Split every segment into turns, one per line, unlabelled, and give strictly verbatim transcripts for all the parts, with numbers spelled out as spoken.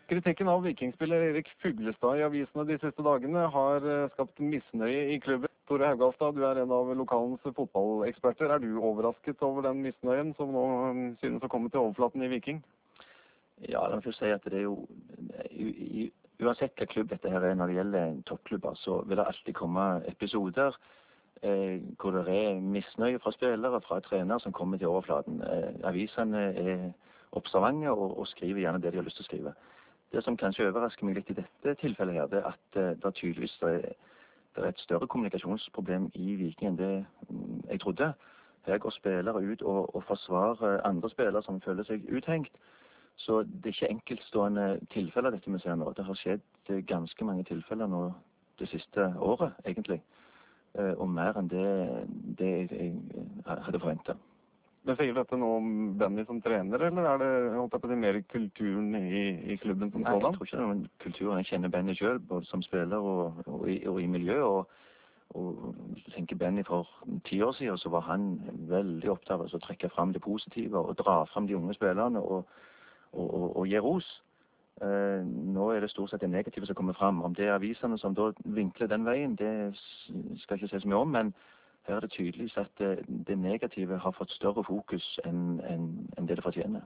Kritikken av vikingspiller Erik Fuglestad i avisene de siste dagene har eh, skapt misnøye i klubben. Tore Haugalstad, du er en av lokalens fotballeksperter. Er du overrasket over den misnøyen som nå eh, synes å komme til overflaten i Viking?
Ja, la meg først si at det er jo i, i, uansett hva klubb dette her er når det gjelder toppklubber, så vil det alltid komme episoder eh, hvor det er misnøye fra spillere, fra trener som kommer til overflaten. Eh, avisene er observante og, og skriver gjerne det de har lyst til å skrive. Det som kanskje overrasker meg litt i dette tilfellet her, det er at uh, det tydeligvis er, det er et større kommunikasjonsproblem i Viking enn det um, jeg trodde. Her går spillere ut og, og forsvarer andre spillere som føler seg uthengt. Så det er ikke enkeltstående tilfeller dette vi ser nå. Det har skjedd uh, ganske mange tilfeller nå det siste året, egentlig. Uh, og mer enn det, det jeg, jeg hadde forventet.
Men sier dette noe om Benny som trener, eller er det holdt jeg på det mer kulturen i, i klubben som sådan?
Nei, jeg tror ikke det er noen kulturen. Jeg kjenner Benny selv, både som spiller og, og, i, og i miljø. Og, og hvis du tenker Benny for ti år siden, så var han veldig opptatt av å trekke frem det positive og dra frem de unge spillerne og, og, og, og gi ros. Eh, nå er det stort sett det negative som kommer frem. Om det er avisene som da vinkler den veien, det skal jeg ikke si så mye om, men her er det tydelig at det, det negative har fått større fokus enn en, en det det fortjener.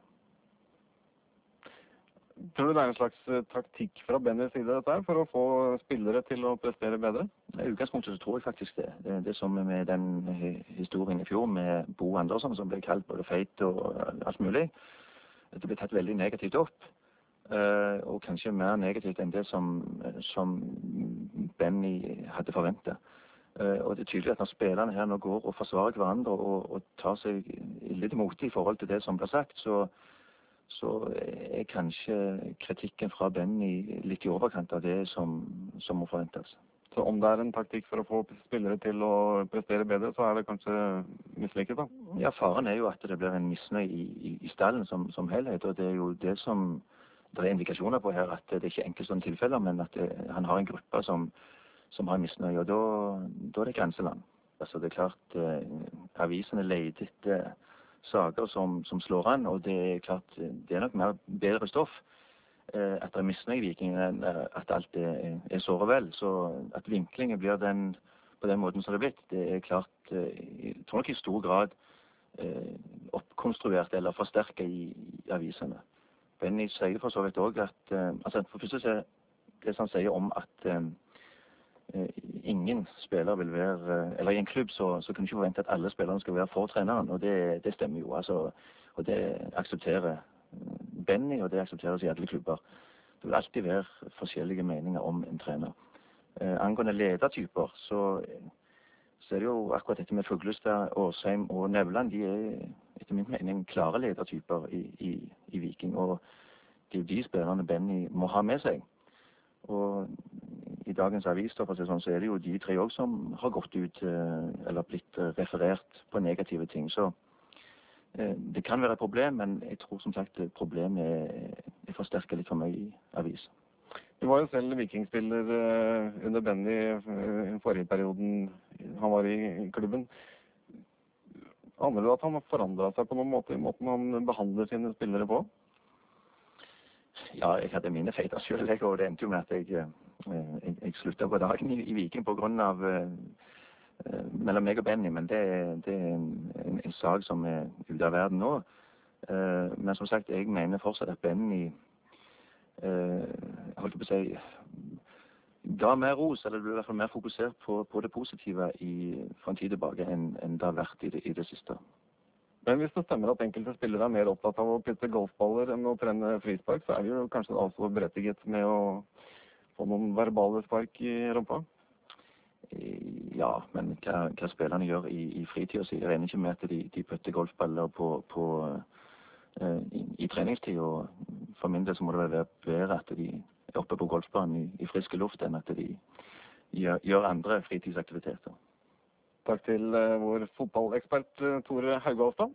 Tror du det er en slags taktikk fra Bennys side dette her, for å få spillere til å prestere bedre?
I utgangspunktet så tror jeg faktisk det. Det er det som med den historien i fjor med Bo Andersson, som ble kalt både feit og alt mulig. Det ble tatt veldig negativt opp. Og kanskje mer negativt enn det som, som Benny hadde forventet. Uh, og det er tydelig at når spillerne her nå går og forsvarer hverandre og, og tar seg litt imot i forhold til det som blir sagt, så, så er kanskje kritikken fra Benny litt i overkant av det som, som må forventes.
Så om det er en taktikk for å få spillere til å prestere bedre, så er det kanskje mislykket da?
Ja, faren er jo at det blir en misnøye i, i, i stallen som, som helhet, og det er jo det som det er indikasjoner på her, at det er ikke enkeltstående tilfeller, men at det, han har en gruppe som som har misnøye, og da, da er det grenseland. Altså det er klart, eh, avisene leter etter saker som, som slår an, og det er klart, det er nok mer bedre stoff eh, at det er misnøye i Viking enn at alt er, er såre vel. Så at vinklingen blir den, på den måten som det er blitt, det er klart, eh, jeg tror nok i stor grad eh, oppkonstruert eller forsterket i, i avisene. Benny sier for så vidt også at, eh, altså for først så er det som han sier om at eh, ingen spiller vil være, eller i en klubb så, så kan du ikke forvente at alle spillerne skal være for treneren, og det, det stemmer jo, altså, og det aksepterer Benny, og det aksepteres i alle klubber. Det vil alltid være forskjellige meninger om en trener. Eh, angående ledertyper, så, så er det jo akkurat dette med Fuglestad, Åsheim og Nevland, de er etter min mening klare ledertyper i, i, i Viking, og det er jo de spillerne Benny må ha med seg. Og i dagens avis så er det jo de tre også som har gått ut eller blitt referert på negative ting. Så det kan være et problem, men jeg tror som sagt problemet er, er forsterket litt for mye i avis.
Du var jo selv vikingspiller under Benny i forrige perioden han var i klubben. Aner du at han har forandret seg på noen måte i måten han behandler sine spillere på?
Ja, jeg hadde mine feiter selv, og det endte jo med at jeg, jeg, jeg sluttet på dagen i, i Viking på grunn av uh, mellom meg og Benny, men det, det er en, en, en sak som er ute av verden nå. Uh, men som sagt, jeg mener fortsatt at Benny uh, holdt på å si ga mer ros, eller ble i hvert fall mer fokusert på, på det positive i, for en tid tilbake enn, enn det har vært i det, i det siste.
Men hvis det stemmer at enkelte spillere er mer opptatt av å putte golfballer enn å trene frispark, så er det jo kanskje også berettiget med å få noen verbale spark i rumpa?
Ja, men hva, hva spillerne gjør i, i fritiden, så jeg regner ikke med at de, de putter golfballer på, på, uh, i, i treningstid, og for min del så må det være bedre at de er oppe på golfbanen i, i friske luft enn at de gjør, gjør andre fritidsaktiviteter.
Takk til uh, vår fotballekspert uh, Tore Haugalstad.